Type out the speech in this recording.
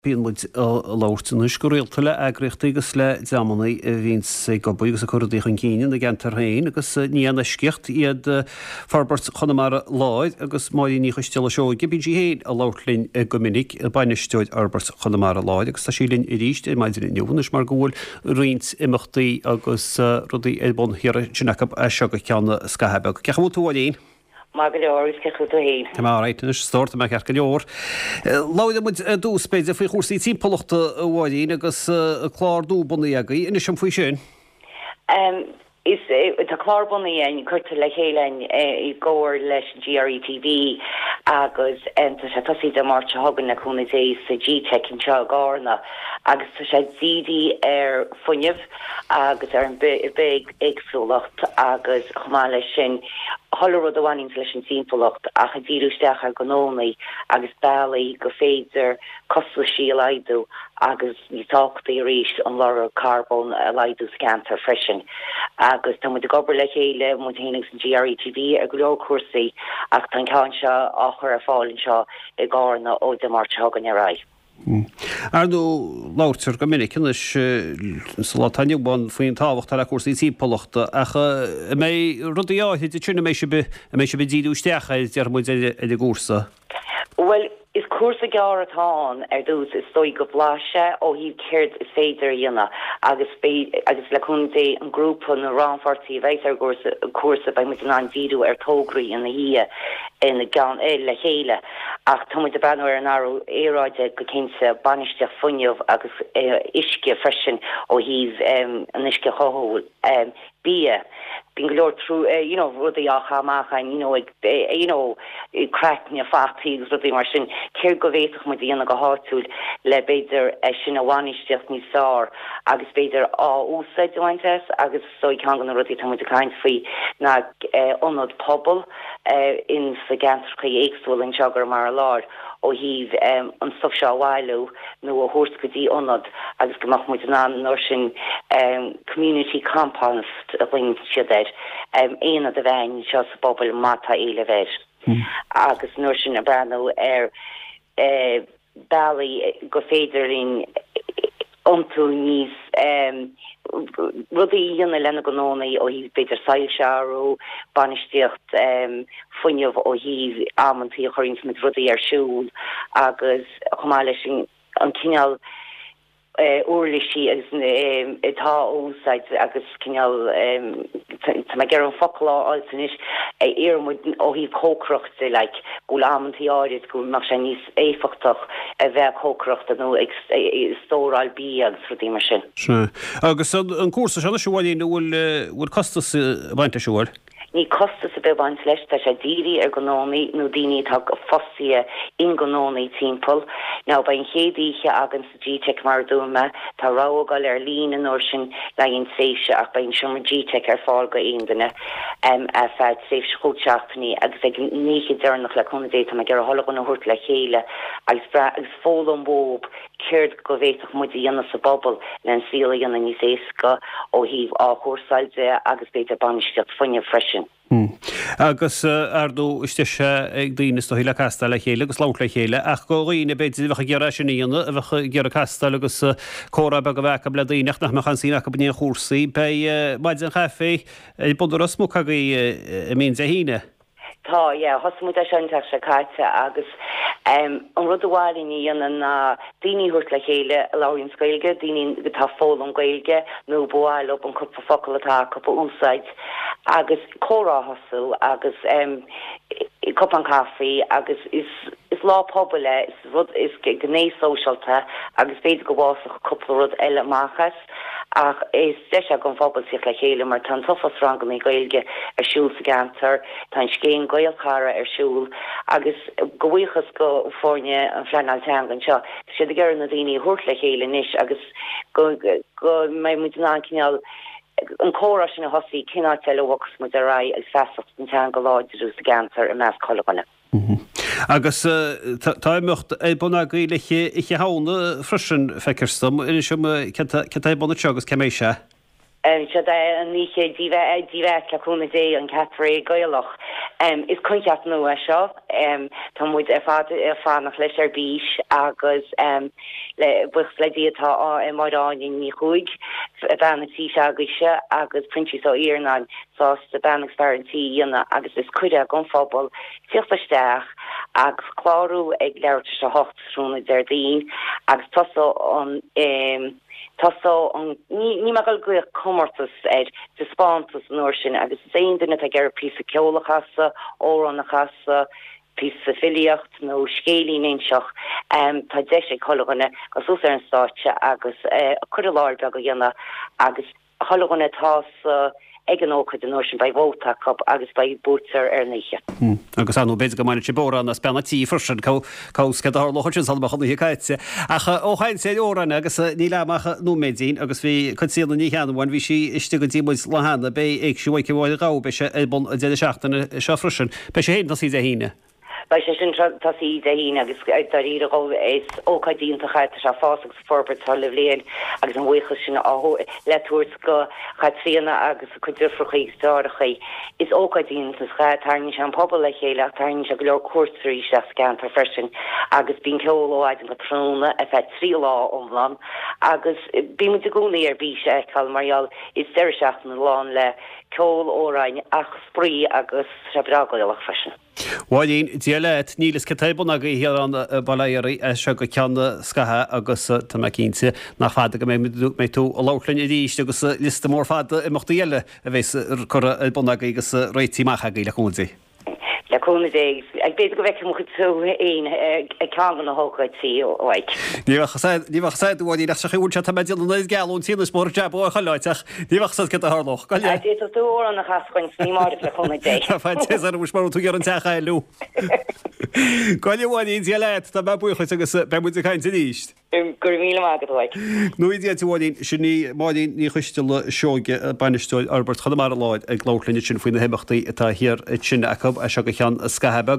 Bíon muid láirtain is go réaltaile agriocht agus le deamanaí vín sé gobu agus a chuirí chun cíine na gentar hain agus níana sceocht iad farbart Chonamara láid agus máí ní chuisteile seoige bídí héad a láirlín go minic a bainisteid arbart Chonamara láid agus tá sílinn i ríist i maididir inniuhanis mar ghfuil riint imachtaí agus rudaí bon hiar sinach a seoga ceanna scahebe. Cecha bhú túáilín? Má go leor is cechu tú héin. Tá má réitnis stort me ceach go leor. Láide muid dús beidir faoi chósaí tímpolachta bháilín agus chlár dú bunaí agaí ina sem faoi sin? Is tá chlárbunnaí an chuirte le chéilein I ggóir leis GRETV agus tá sé tosí de máirte hagan na chuna dé sa GTech in seo gána agus tá sé dídí funineh agus an big éagsúlacht agus chumá lei sin Hollywood bhhain leis an tímpolacht a chudíúisteach ar gnónaí agus bailí go féidir cosú sí a leidú agus ní táchtaí ríist an lára carbón a leidú scantar freisin. Agus tá muid gobar le chéile mu héananig san GRETV a go leor cuasaí ach tan cáin seo á chur ar fáilinn seo I gána ó de mar tegan ar raibh. Ardú láirtar go minic látainine ban faoin táhacht a cuasaí tímpolachta ach mé rudaí áid tuna mééis se be díúisteach dear muid de gúsa. Well, is cuasa gear atá dús is stoi go bláise ó hí céirt is féidir dhéanana agus le chunta an grúpa na ránfartíí bheith ar cuasa ba mu an víú ar tógraí ina hí ina gan le chéile ach tá de banir an áú éráide go cinnte banisteach funineh agus isce freisin ó híh an isce chohol bí. Bín go leor trú rudaí a chaachchain crackne fachtíí rudaí mar sin céir go bhéach mu dhéanana go háúil le beidir sin a bhhaisteach níos sár agus beidir á úsáid dohaintes agus sóid cheangan na rudaí tá mu caiin faoi naionad pobl in sa gantracha éagsúil an seagar mar a lár ó híh an stuff seo bhhailú nó a thuairt go dtí ionad agus gomach mu an nóir sin community compost a bhain siad éana a bhain seo sa bobbal mata éile bheir. Agus nóir sin a breanú bailí go féidirín ontú níos rudaí dhéanana lena go nónaí ó híh beidir sailsearú banisteocht funineh ó híh ammantaí a choirn mit rudaí ar siúl agus chumá leis an cineal úrlaisí agus itá úsáid agus cineal tá gur an folá áiltanis éarmid ó híh cócrocht le gúil ammantaí áirid go mar sé níos éfachtach a bheith cócrocht nó stóráil bí agus rudí mar sin. Agus an cuasa sena seáilín bhfuil costas bainte seúil? Ní costas a bheith leis tá sé díri ar gnónaí nó daoine tá fosí in gnónaí timppel. Ná ba in chéadíe agan sa GTech mar dúma tá rágáil ar lín an nóir sin leon séise ach ba in siomar GTech ar fáil go aondaine a feid séh scoilteachtaí agus ag níché dearnach le chuna déta a gur a tholagan na thuirt le chéile agus fóil an bób céird go bhéach muid dhéanana sa bobbal le an síla dhéanana níos éasca ó híh á chósáilte agus beidir banisteach funineh freisin. Agus ardú isteise ag daoine do híle castal le chéile agus láir le chéile ach go roioine beidir bhecha gear sinníonna a bhecha gear castal agus córa be go bhecha le daoineach nach mechan síach go bníon chósaí be maid an chafé bundar smó agaí mén a híine. Tá, hosmú a seanteach se caite agus an rud bháilíní dhéanana daoine thuirt le chéile a láirín scoilge, daoine go tá fól an gailge nó bháil op an cuppa focail atá cuppa úsáid agus córá hosú agus cup an caí agus is lá poblbal is gné socialta agus féidir go bhásach cuppa rud eile máchas ach is de gon fphobal sich le chéile mar tan tofas rangan í gailge ar siúl sa gantar tá céin gail cara ar siúl agus gohuichas go fórne an fleanal teangan seo sé de gur na daoine thuirt le chéile níis agus go mé mu an cineal an córa sin a hosí cinná telehagus mu a ra ag fesacht an teanga láidirú sa gantar a meas choganna. Agus táimimecht é buna gaoiliche hána freisin feicerstam in sem buna tegus ceméise? níché díve leúna dé an Catré goilech is chuiceat nó seo Tá muid fánach leis ar bís agus le bucht le diatá marráin ní chuig banna tí aguise agus printí ó Iarnáin sás de bannach farintí dhéanana agus is chuide a gon fphobal tíochtaisteach agus chláú ag leir se hochtrúna deirdín agus Tá an ní me go commertas de spátas nóir sin agus é duine a gur pí a ceolachasa ó an na chasa pí a filiocht nó scélín éseach tá de sé choganna gus ús ar an státe agus chu láir be go dhéanana agus choganna tá ag an ócha den nóir sin bei bhóta agus bei bútar ar níe. Agus anú beidir go maine bóra na spenatí frisin cáske lochtin salbachchan hi caiite. Acha óchain sé óranna agus ní leach nó médín agus bhí chuíanna ní cheanhhain bhí si iste go tímuid lehanana bé ag siúaice bháil gá be se bon a de seachtainna se frisin, Bei sé héna sí a híine. Bei sé sin tasí a híine agus darí go is ócaidínta chaite se fásagus forbert tal léon agus an bhuicha sin leúirt go chaitríanna agus chuidirfrachaí stárachaí is ócaidínta tarní se an pobl le chéile tarní se go leor cuasaí se scan tar fersin agus bín ceolaáid an go trúna a bheit trí lá omlan agus bí mu gúnaí ar bí se cal marall is deir seachna lán le ceol óráin ach sprí agus se bragoilech fersin. Bháilín dialet nílas cetabun a hir an baléirí se go ceanna scathe agus tá cínte nach fada go mé tú a lálainn i ríiste agus lista mór fada imachta dhéile a bheits chu buna agus réitíach a le chunsaí. Leúna dé ag beidir go bheice mu tú cean na hócaidtí óhaid. Níhah sé bhí le chuúte tá méidir na geún tína mór deab ó chaáiteach níhah sa go athloch. Dé tú an na chascoin ní mar leúna dé. Tá bhs mar tú ar an techa eú. Gáil bháin dialet tá b buchaid agus bemuid a caiinte níist. Gur míle agadhaid. Nuí bháin sin ní máín ní chuiste le seoge banisteil Albert Chadamar láid ag glálinn sin faoin na hebachtaí atá hir sin a se go chean scahebe